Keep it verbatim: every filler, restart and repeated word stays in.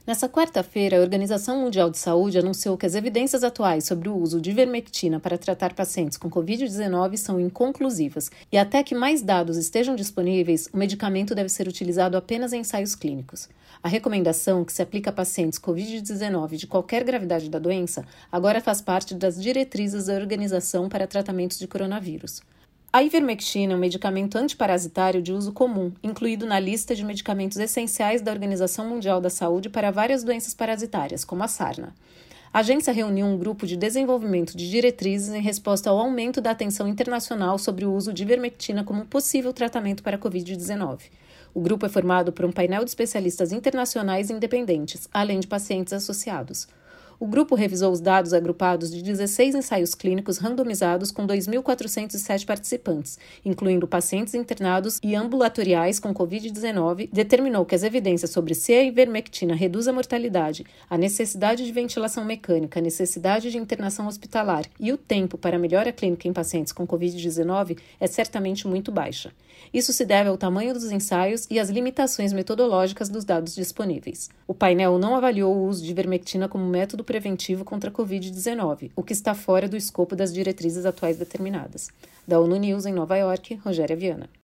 Nessa quarta-feira, a Organização Mundial de Saúde anunciou que as evidências atuais sobre o uso de ivermectina para tratar pacientes com covid dezenove são inconclusivas e até que mais dados estejam disponíveis, o medicamento deve ser utilizado apenas em ensaios clínicos. A recomendação, que se aplica a pacientes covid dezenove de qualquer gravidade da doença, agora faz parte das diretrizes da Organização para Tratamentos de Coronavírus. A ivermectina é um medicamento antiparasitário de uso comum, incluído na lista de medicamentos essenciais da Organização Mundial da Saúde para várias doenças parasitárias, como a sarna. A agência reuniu um grupo de desenvolvimento de diretrizes em resposta ao aumento da atenção internacional sobre o uso de ivermectina como possível tratamento para a covid dezenove. O grupo é formado por um painel de especialistas internacionais independentes, além de pacientes associados. O grupo revisou os dados agrupados de dezesseis ensaios clínicos randomizados com dois mil quatrocentos e sete participantes, incluindo pacientes internados e ambulatoriais com covid dezenove, determinou que as evidências sobre se a ivermectina reduz a mortalidade, a necessidade de ventilação mecânica, a necessidade de internação hospitalar e o tempo para melhora clínica em pacientes com covid dezenove é certamente muito baixa. Isso se deve ao tamanho dos ensaios e às limitações metodológicas dos dados disponíveis. O painel não avaliou o uso de ivermectina como método preventivo contra a covid dezenove, o que está fora do escopo das diretrizes atuais determinadas. Da ONU News em Nova York, Rogéria Viana.